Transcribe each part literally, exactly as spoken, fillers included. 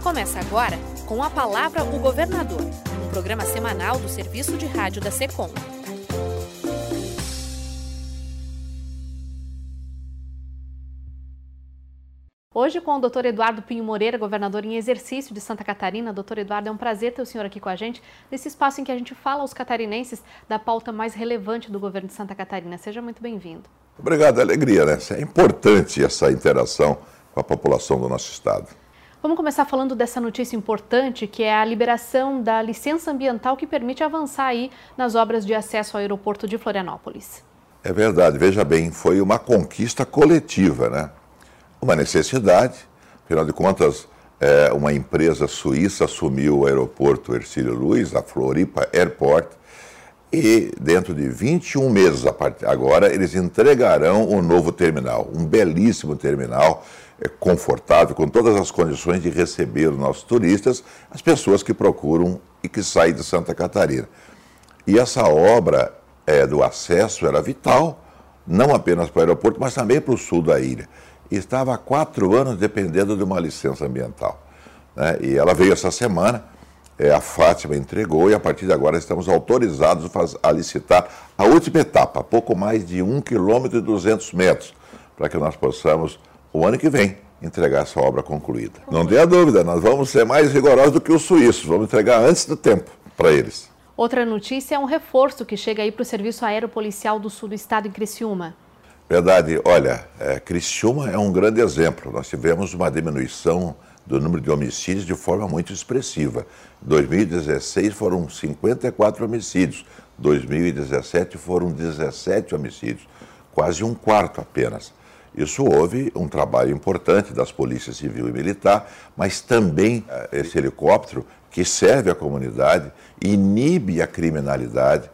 Começa agora com a palavra o governador, um programa semanal do Serviço de Rádio da SECOM. Hoje com o doutor Eduardo Pinho Moreira, governador em exercício de Santa Catarina. doutor Eduardo, é um prazer ter o senhor aqui com a gente, nesse espaço em que a gente fala aos catarinenses da pauta mais relevante do governo de Santa Catarina. Seja muito bem-vindo. Obrigado, é alegria, né? É importante essa interação com a população do nosso estado. Vamos começar falando dessa notícia importante, que é a liberação da licença ambiental que permite avançar aí nas obras de acesso ao aeroporto de Florianópolis. É verdade, veja bem, foi uma conquista coletiva, né? Uma necessidade, afinal de contas, é, uma empresa suíça assumiu o aeroporto Hercílio Luz, a Floripa Airport, e dentro de vinte e um meses a partir agora eles entregarão o novo terminal, um belíssimo terminal, é, confortável, com todas as condições de receber os nossos turistas, as pessoas que procuram e que saem de Santa Catarina. E essa obra é, do acesso era vital, não apenas para o aeroporto, mas também para o sul da ilha. Estava há quatro anos dependendo de uma licença ambiental, né? E ela veio essa semana, é, a Fátima entregou e a partir de agora estamos autorizados a licitar a última etapa, pouco mais de um quilômetro e duzentos metros, para que nós possamos, o ano que vem, entregar essa obra concluída. Não tenha dúvida, nós vamos ser mais rigorosos do que os suíços, vamos entregar antes do tempo para eles. Outra notícia é um reforço que chega aí para o Serviço Aeropolicial do Sul do Estado em Criciúma. Verdade, olha, é, Criciúma é um grande exemplo. Nós tivemos uma diminuição do número de homicídios de forma muito expressiva. Em dois mil e dezesseis foram cinquenta e quatro homicídios, dois mil e dezessete foram dezessete homicídios, quase um quarto apenas. Isso houve um trabalho importante das polícias civil e militar, mas também esse helicóptero que serve à comunidade, inibe a criminalidade,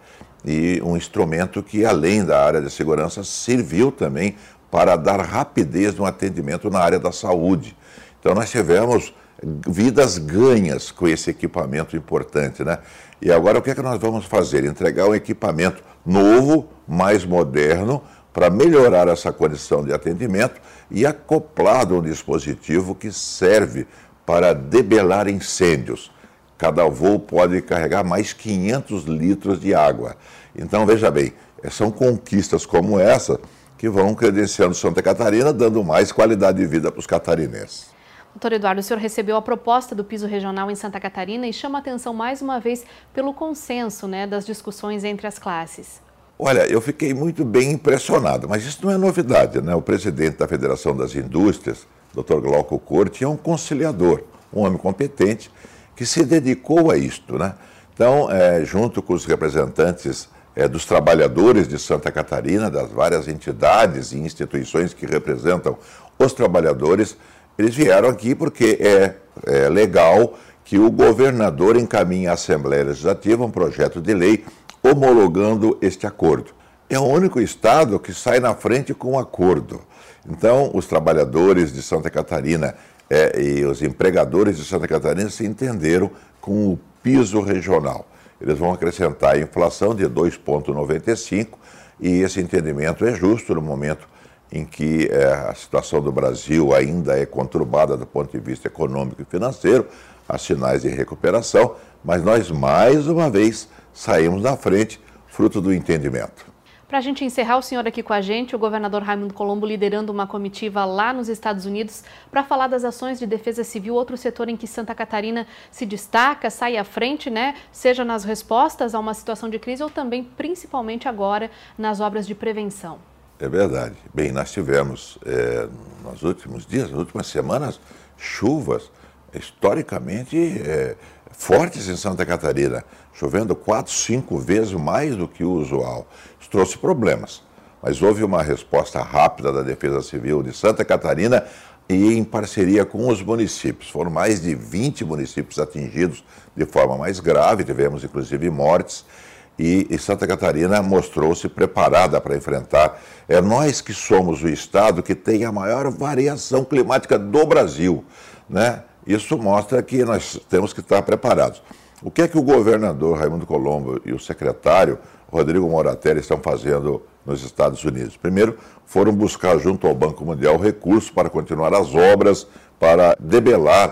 e um instrumento que, além da área de segurança, serviu também para dar rapidez no atendimento na área da saúde. Então, nós tivemos vidas ganhas com esse equipamento importante, né? E agora, o que é que nós vamos fazer? Entregar um equipamento novo, mais moderno, para melhorar essa condição de atendimento e acoplado a um dispositivo que serve para debelar incêndios. Cada voo pode carregar mais quinhentos litros de água. Então, veja bem, são conquistas como essa que vão credenciando Santa Catarina, dando mais qualidade de vida para os catarinenses. doutor Eduardo, o senhor recebeu a proposta do piso regional em Santa Catarina e chama a atenção mais uma vez pelo consenso, né, das discussões entre as classes. Olha, eu fiquei muito bem impressionado, mas isso não é novidade, né? O presidente da Federação das Indústrias, doutor Glauco Corte, é um conciliador, um homem competente, que se dedicou a isto, né? Então, é, junto com os representantes é, dos trabalhadores de Santa Catarina, das várias entidades e instituições que representam os trabalhadores, eles vieram aqui porque é, é legal que o governador encaminhe à Assembleia Legislativa um projeto de lei homologando este acordo. É o único estado que sai na frente com um acordo. Então, os trabalhadores de Santa Catarina É, e os empregadores de Santa Catarina se entenderam com o piso regional. Eles vão acrescentar a inflação de dois vírgula noventa e cinco e esse entendimento é justo no momento em que é, a situação do Brasil ainda é conturbada do ponto de vista econômico e financeiro, há sinais de recuperação, mas nós mais uma vez saímos na frente, fruto do entendimento. Para a gente encerrar, o senhor aqui com a gente, o governador Raimundo Colombo liderando uma comitiva lá nos Estados Unidos para falar das ações de defesa civil, outro setor em que Santa Catarina se destaca, sai à frente, né? Seja nas respostas a uma situação de crise ou também, principalmente agora, nas obras de prevenção. É verdade. Bem, nós tivemos, é, nos últimos dias, nas últimas semanas, chuvas historicamente é, fortes em Santa Catarina, chovendo quatro, cinco vezes mais do que o usual. Isso trouxe problemas, mas houve uma resposta rápida da Defesa Civil de Santa Catarina e em parceria com os municípios. Foram mais de vinte municípios atingidos de forma mais grave, tivemos inclusive mortes, e, e Santa Catarina mostrou-se preparada para enfrentar. É nós que somos o estado que tem a maior variação climática do Brasil, né? Isso mostra que nós temos que estar preparados. O que é que o governador Raimundo Colombo e o secretário Rodrigo Moratelli estão fazendo nos Estados Unidos? Primeiro, foram buscar junto ao Banco Mundial recursos para continuar as obras, para debelar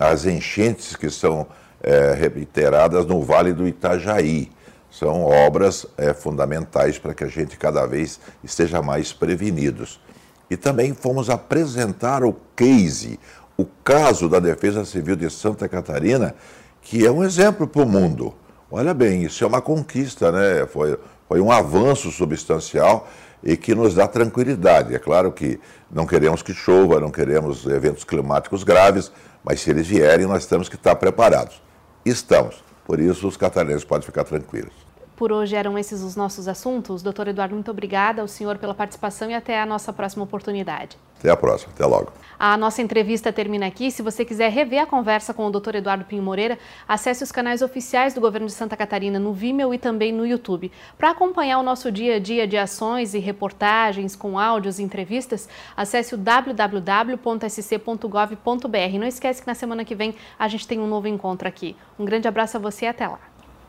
as enchentes que são é, reiteradas no Vale do Itajaí. São obras é, fundamentais para que a gente cada vez esteja mais prevenidos. E também fomos apresentar o case, o caso da Defesa Civil de Santa Catarina, que é um exemplo para o mundo. Olha bem, isso é uma conquista, né? Foi, foi um avanço substancial e que nos dá tranquilidade. É claro que não queremos que chova, não queremos eventos climáticos graves, mas se eles vierem, nós temos que estar preparados. Estamos. Por isso, os catarinenses podem ficar tranquilos. Por hoje eram esses os nossos assuntos. Doutor Eduardo, muito obrigada ao senhor pela participação e até a nossa próxima oportunidade. Até a próxima, até logo. A nossa entrevista termina aqui. Se você quiser rever a conversa com o doutor Eduardo Pinho Moreira, acesse os canais oficiais do Governo de Santa Catarina no Vimeo e também no YouTube. Para acompanhar o nosso dia a dia de ações e reportagens com áudios e entrevistas, acesse o w w w ponto s c ponto gov ponto b r. Não esquece que na semana que vem a gente tem um novo encontro aqui. Um grande abraço a você e até lá.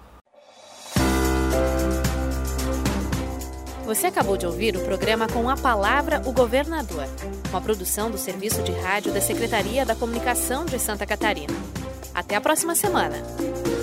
Você acabou de ouvir o programa Com a Palavra, o Governador, uma produção do Serviço de Rádio da Secretaria da Comunicação de Santa Catarina. Até a próxima semana!